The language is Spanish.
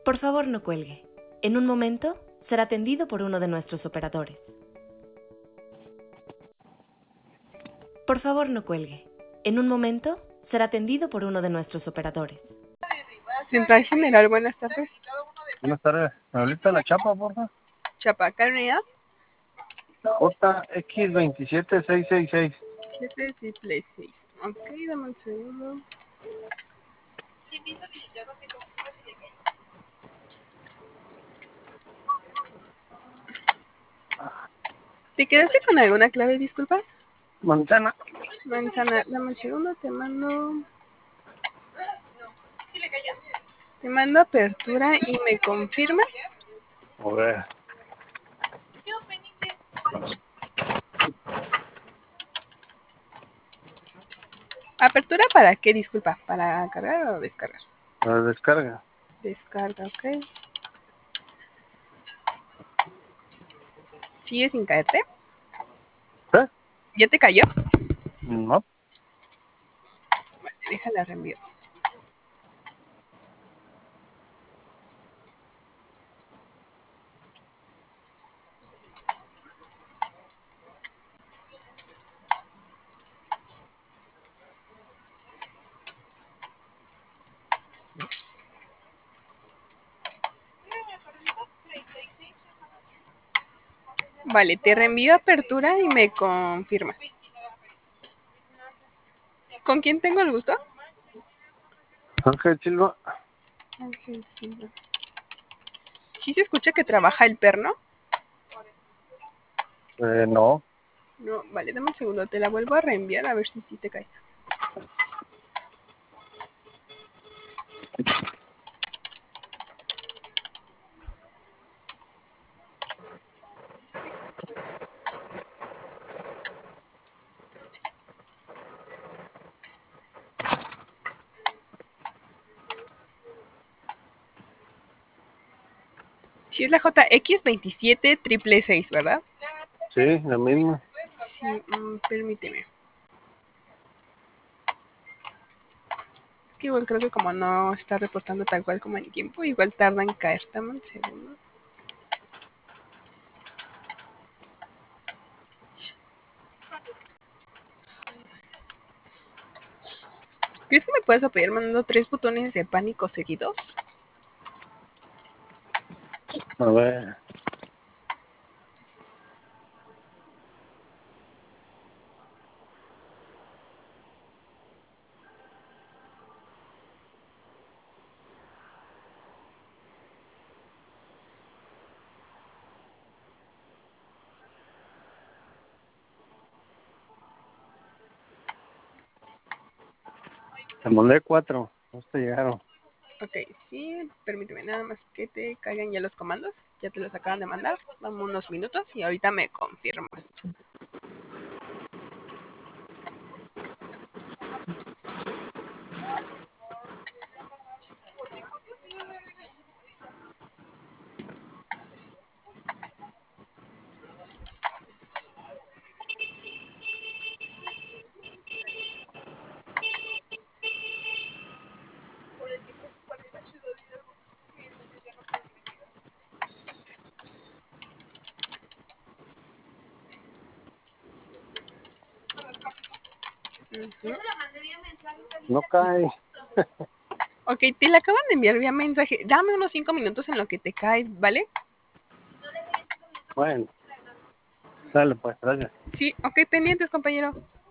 Por favor, no cuelgue. En un momento será atendido por uno de nuestros operadores. Por favor, no cuelgue. En un momento será atendido por uno de nuestros operadores. Central General, buenas tardes. Buenas tardes. ¿Me ahorita la chapa, porfa? Chapa, ¿qué unidad? JX27666. 7 6. Ok, dame un segundo. ¿Te quedaste con alguna clave, disculpa? Manzana. Manzana, dame un segundo, te mando apertura y me confirmas. A ver. ¿Apertura para qué, disculpa? ¿Para cargar o descargar? La descarga. Descarga, ok. ¿Sigue sin caerte? ¿Eh? ¿Ya te cayó? No. Vale, déjala reenvío. Vale, te reenvío apertura y me confirmas. ¿Con quién tengo el gusto? Ángel Silva. Ángel Silva. ¿Sí se escucha que trabaja el perno? No. No, vale, dame un segundo, te la vuelvo a reenviar a ver si sí te cae. Sí es la JX27666, ¿verdad? Sí, la misma. Sí, permíteme. Es que igual creo que como no está reportando tal cual como en tiempo, igual tarda en caer. Dame un segundo. ¿Crees que me puedes apoyar mandando 3 botones de pánico seguidos? A ver. Te mandé 4. No te llegaron. Ok, sí, permíteme nada más que te caigan ya los comandos. Ya te los acaban de mandar. Dame unos minutos y ahorita me confirmas. No cae. Ok, te la acaban de enviar vía mensaje. Dame unos 5 minutos en lo que te cae, ¿vale? Bueno. Dale, pues, gracias. Sí, ok, pendientes, compañero.